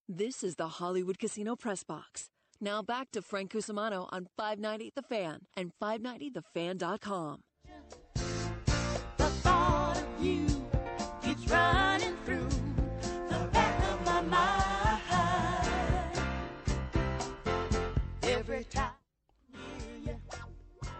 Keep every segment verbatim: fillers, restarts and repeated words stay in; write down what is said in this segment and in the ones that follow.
This is the Hollywood Casino Press Box. Now back to Frank Cusimano on five ninety The Fan and five ninety the fan dot com. The thought of you keeps running through the back of my mind. Every time I hear you,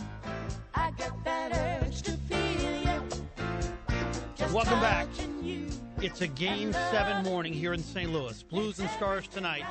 I get that urge to feel you. Just Welcome back. you. It's a Game seven morning here in Saint Louis. Blues and Stars tonight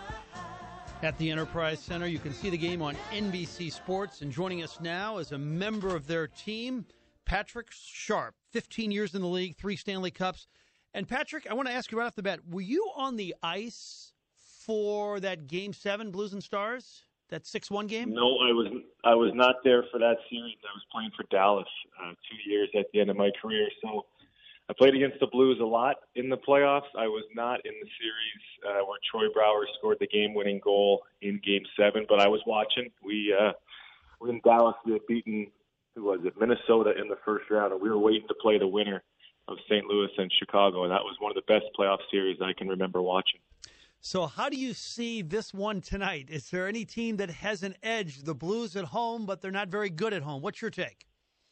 at the Enterprise Center. You can see the game on N B C Sports. And joining us now is a member of their team, Patrick Sharp. fifteen years in the league, three Stanley Cups. And Patrick, I want to ask you right off the bat, were you on the ice for that Game seven, Blues and Stars, that six one game? No, I was I was not there for that series. I was playing for Dallas uh, two years at the end of my career. So I played against the Blues a lot in the playoffs. I was not in the series uh, where Troy Brouwer scored the game-winning goal in Game seven, but I was watching. We uh, we in Dallas, we had beaten, who was it, Minnesota in the first round, and we were waiting to play the winner of Saint Louis and Chicago, and that was one of the best playoff series I can remember watching. So how do you see this one tonight? Is there any team that has an edge? The Blues at home, but they're not very good at home. What's your take?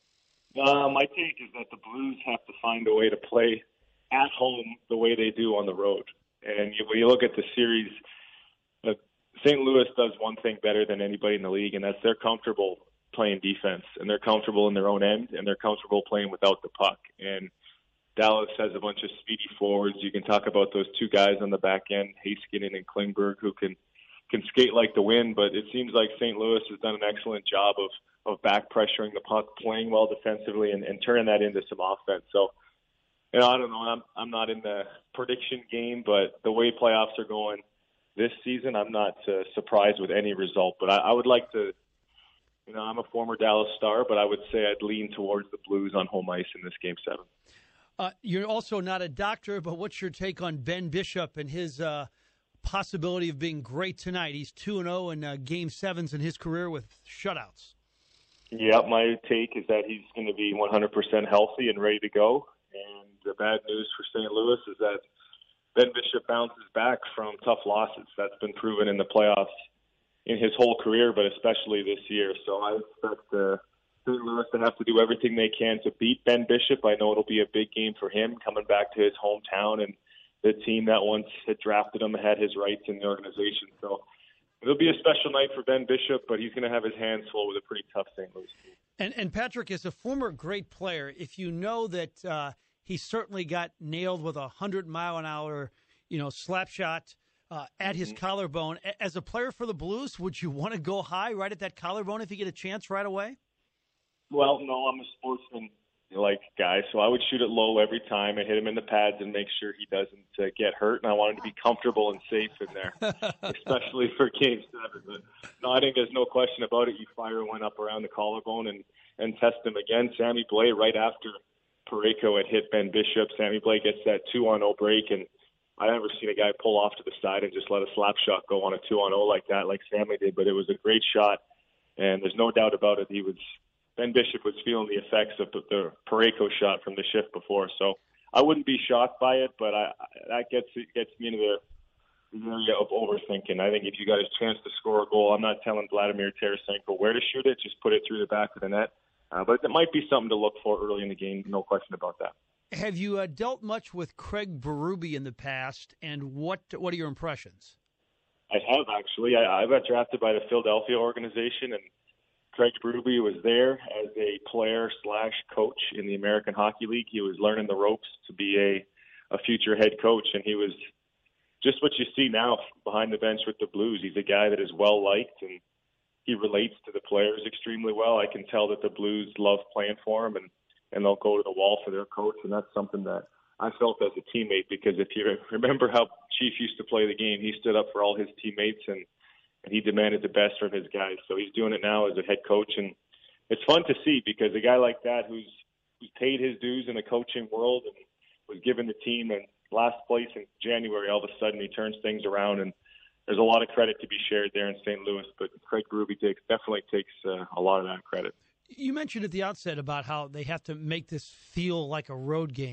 Uh, my take is that the Blues have to find a way to play at home the way they do on the road. And you, when you look at the series, uh, Saint Louis does one thing better than anybody in the league, and that's they're comfortable playing defense, and they're comfortable in their own end, and they're comfortable playing without the puck. And Dallas has a bunch of speedy forwards. You can talk about those two guys on the back end, Heiskanen and Klingberg, who can can skate like the wind, but it seems like Saint Louis has done an excellent job of of back pressuring the puck, playing well defensively, and, and turning that into some offense. So, you know, I don't know. I'm I'm not in the prediction game, but the way playoffs are going this season, I'm not uh, surprised with any result. But I, I would like to, you know, I'm a former Dallas Star, but I would say I'd lean towards the Blues on home ice in this Game seven. Uh, you're also not a doctor, but what's your take on Ben Bishop and his uh, possibility of being great tonight? He's two and oh in uh, Game sevens in his career with shutouts. Yeah, my take is that he's going to be one hundred percent healthy and ready to go. And the bad news for Saint Louis is that Ben Bishop bounces back from tough losses. That's been proven in the playoffs in his whole career, but especially this year. So I expect uh, Saint Louis to have to do everything they can to beat Ben Bishop. I know it'll be a big game for him coming back to his hometown and the team that once had drafted him had his rights in the organization. So it'll be a special night for Ben Bishop, but he's going to have his hands full with a pretty tough Saint Louis team. And, and Patrick, as a former great player, if you know that uh, he certainly got nailed with a hundred mile an hour, you know, slap shot uh, at mm-hmm. his collarbone, as a player for the Blues, would you want to go high right at that collarbone if you get a chance right away? Well, no, I'm a sportsman like guy, so I would shoot it low every time. I hit him in the pads and make sure he doesn't uh, get hurt, and I want him to be comfortable and safe in there, especially for Game seven. But no, I think there's no question about it. You fire one up around the collarbone and, and test him again. Sammy Blais, right after Parayko had hit Ben Bishop, Sammy Blais gets that two on oh break, and I've never seen a guy pull off to the side and just let a slap shot go on a two on oh like that, like Sammy did. But it was a great shot, and there's no doubt about it. He was Ben Bishop was feeling the effects of the, the Parayko shot from the shift before. So I wouldn't be shocked by it, but I, that gets gets me into the, the area of overthinking. I think if you got a chance to score a goal, I'm not telling Vladimir Tarasenko where to shoot it. Just put it through the back of the net. Uh, but it might be something to look for early in the game, no question about that. Have you uh, dealt much with Craig Berube in the past, and what what are your impressions? I have, actually. I, I got drafted by the Philadelphia organization, and Craig Berube was there as a player slash coach in the American Hockey League. He was learning the ropes to be a, a future head coach, and he was just what you see now behind the bench with the Blues. He's a guy that is well-liked, and he relates to the players extremely well. I can tell that the Blues love playing for him, and, and they'll go to the wall for their coach, and that's something that I felt as a teammate, because if you remember how Chief used to play the game, he stood up for all his teammates, and and he demanded the best from his guys. So he's doing it now as a head coach, and it's fun to see, because a guy like that who's, who's paid his dues in the coaching world and was given the team in last place in January, all of a sudden he turns things around, and there's a lot of credit to be shared there in Saint Louis, but Craig Berube takes, definitely takes uh, a lot of that credit. You mentioned at the outset about how they have to make this feel like a road game.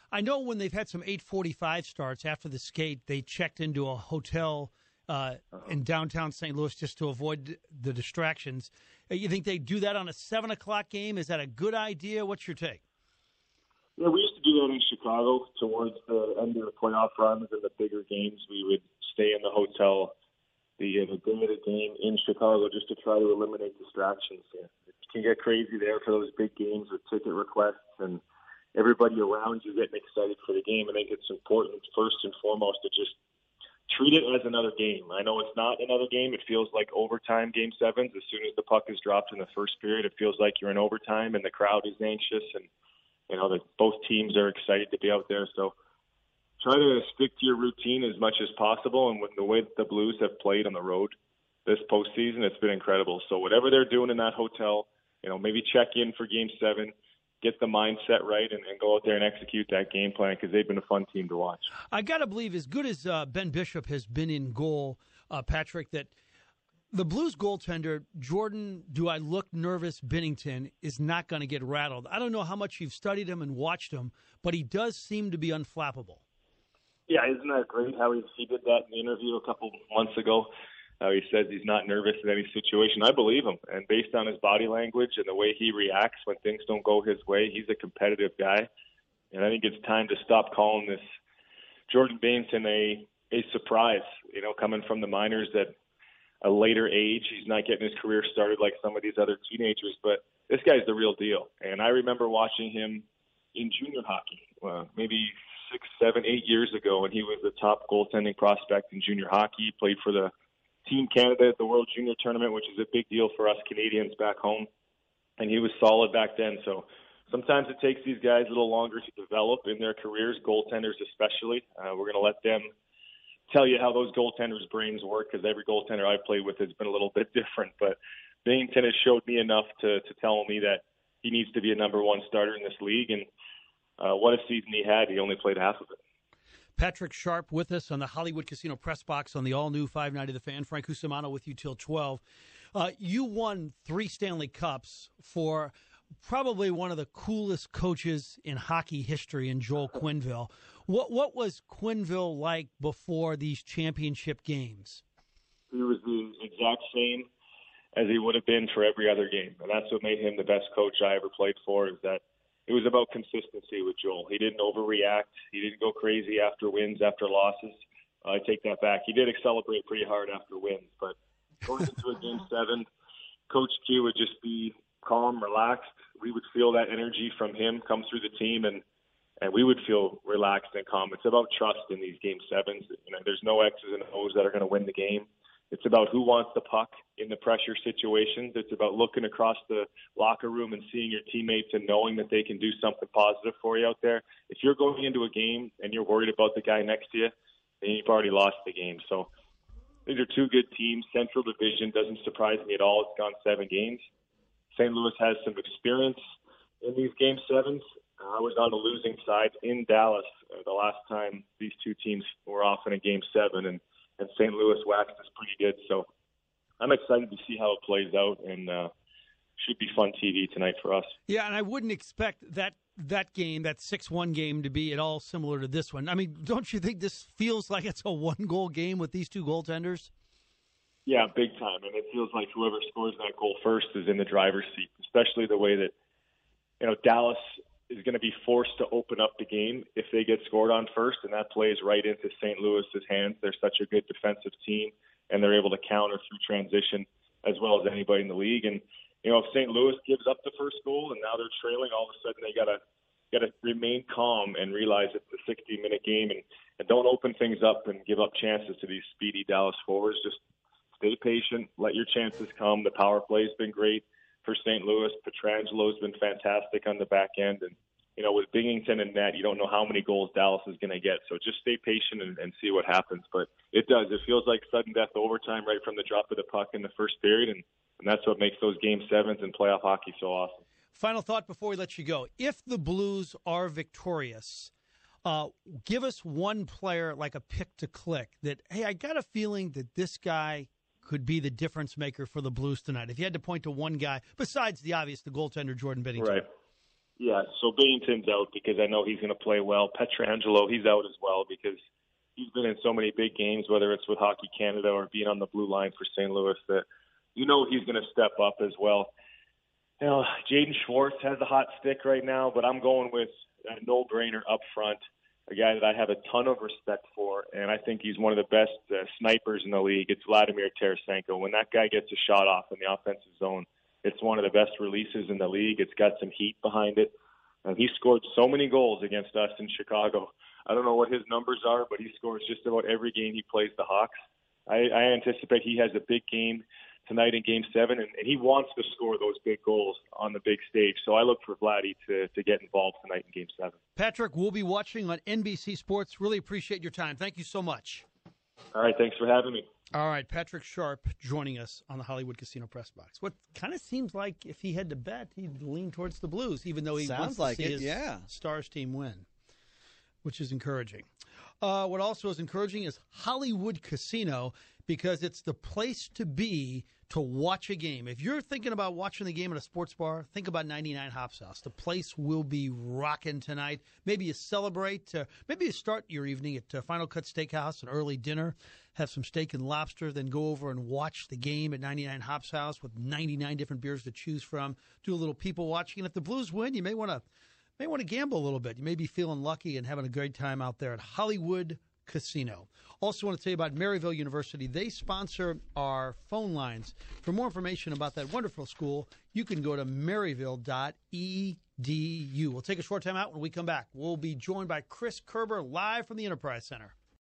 I know when they've had some eight forty-five starts after the skate, they checked into a hotel uh, uh-huh. in downtown Saint Louis just to avoid the distractions. You think they do that on a seven o'clock game? Is that a good idea? What's your take? Yeah, we used to do that in Chicago towards the end of the playoff runs and the bigger games. We would stay in the hotel the, uh, the day of the game in Chicago just to try to eliminate distractions. Yeah. It can get crazy there for those big games with ticket requests and everybody around you getting excited for the game. I think it's important, first and foremost, to just treat it as another game. I know it's not another game. It feels like overtime game sevens. As soon as the puck is dropped in the first period, it feels like you're in overtime and the crowd is anxious and, you know, that both teams are excited to be out there. So try to stick to your routine as much as possible. And with the way that the Blues have played on the road this postseason, it's been incredible. So whatever they're doing in that hotel, you know, maybe check in for game seven, get the mindset right, and, and go out there and execute that game plan because they've been a fun team to watch. I got to believe, as good as uh, Ben Bishop has been in goal, uh, Patrick, that the Blues goaltender, Jordan, do I look nervous, Binnington, is not going to get rattled. I don't know how much you've studied him and watched him, but he does seem to be unflappable. Yeah, isn't that great how he, he did that in the interview a couple months ago? Uh, he says he's not nervous in any situation. I believe him. And based on his body language and the way he reacts when things don't go his way, he's a competitive guy. And I think it's time to stop calling this Jordan Binnington a, a surprise, you know, coming from the minors at a later age. He's not getting his career started like some of these other teenagers, but this guy's the real deal. And I remember watching him in junior hockey, uh, maybe six, seven, eight years ago, and he was the top goaltending prospect in junior hockey. He played for the Team Canada at the World Junior Tournament, which is a big deal for us Canadians back home. And he was solid back then. So sometimes it takes these guys a little longer to develop in their careers, goaltenders especially. Uh, we're going to let them tell you how those goaltenders' brains work because every goaltender I've played with has been a little bit different. But Binnington has showed me enough to, to tell me that he needs to be a number one starter in this league. And uh, what a season he had. He only played half of it. Patrick Sharp with us on the Hollywood Casino Press Box on the all-new five ninety The Fan. Frank Cusimano with you till twelve. Uh, you won three Stanley Cups for probably one of the coolest coaches in hockey history in Joel Quenneville. What what was Quenneville like before these championship games? He was the exact same as he would have been for every other game. And that's what made him the best coach I ever played for, is that it was about consistency with Joel. He didn't overreact. He didn't go crazy after wins, after losses. Uh, I take that back. He did celebrate pretty hard after wins, but going into a game seven, Coach Q would just be calm, relaxed. We would feel that energy from him come through the team, and, and we would feel relaxed and calm. It's about trust in these game sevens. You know, there's no X's and O's that are going to win the game. It's about who wants the puck in the pressure situations. It's about looking across the locker room and seeing your teammates and knowing that they can do something positive for you out there. If you're going into a game and you're worried about the guy next to you, then you've already lost the game. So these are two good teams. Central Division doesn't surprise me at all. It's gone seven games. Saint Louis has some experience in these game sevens. I was on the losing side in Dallas uh, the last time these two teams were off in a game seven, and and Saint Louis waxed is pretty good. So I'm excited to see how it plays out, and uh, should be fun T V tonight for us. Yeah, and I wouldn't expect that that game, that six one game, to be at all similar to this one. I mean, don't you think this feels like it's a one-goal game with these two goaltenders? Yeah, big time. And it feels like whoever scores that goal first is in the driver's seat, especially the way that, you know, Dallas is going to be forced to open up the game if they get scored on first, and that plays right into Saint Louis's hands. They're such a good defensive team, and they're able to counter through transition as well as anybody in the league. And, you know, if Saint Louis gives up the first goal and now they're trailing, all of a sudden they got to got to remain calm and realize it's a sixty-minute game, and, and don't open things up and give up chances to these speedy Dallas forwards. Just stay patient, let your chances come. The power play has been great for Saint Louis. Petrangelo's been fantastic on the back end. And, you know, with Binnington and net, you don't know how many goals Dallas is going to get. So just stay patient and, and see what happens. But it does. It feels like sudden death overtime right from the drop of the puck in the first period. And, and that's what makes those game sevens and playoff hockey so awesome. Final thought before we let you go. If the Blues are victorious, uh, give us one player like a pick to click that, hey, I got a feeling that this guy could be the difference maker for the Blues tonight. If you had to point to one guy, besides the obvious, the goaltender, Jordan Binnington. Right. Yeah, so Bennington's out because I know he's going to play well. Pietrangelo, he's out as well because he's been in so many big games, whether it's with Hockey Canada or being on the blue line for Saint Louis, that you know he's going to step up as well. You know, Jaden Schwartz has a hot stick right now, but I'm going with a no-brainer up front, a guy that I have a ton of respect for, and I think he's one of the best uh, snipers in the league. It's Vladimir Tarasenko. When that guy gets a shot off in the offensive zone, it's one of the best releases in the league. It's got some heat behind it. And he scored so many goals against us in Chicago. I don't know what his numbers are, but he scores just about every game he plays the Hawks. I, I anticipate he has a big game tonight in Game seven, and, and he wants to score those big goals on the big stage. So I look for Vladdy to, to get involved tonight in Game seven. Patrick, we'll be watching on N B C Sports. Really appreciate your time. Thank you so much. All right, thanks for having me. All right, Patrick Sharp joining us on the Hollywood Casino Press Box. What kind of seems like if he had to bet, he'd lean towards the Blues, even though he Sounds wants to like see it, his yeah. Stars team win, which is encouraging. Uh, what also is encouraging is Hollywood Casino, because it's the place to be to watch a game. If you're thinking about watching the game at a sports bar, think about ninety-nine Hops House. The place will be rocking tonight. Maybe you celebrate. Uh, maybe you start your evening at uh, Final Cut Steakhouse, an early dinner, have some steak and lobster, then go over and watch the game at ninety-nine Hops House with ninety-nine different beers to choose from. Do a little people watching. And if the Blues win, you may want to may want to gamble a little bit. You may be feeling lucky and having a great time out there at Hollywood Casino. Also want to tell you about Maryville University. They sponsor our phone lines. For more information about that wonderful school, you can go to maryville dot e d u. We'll take a short time out. When we come back, we'll be joined by Chris Kerber live from the Enterprise Center.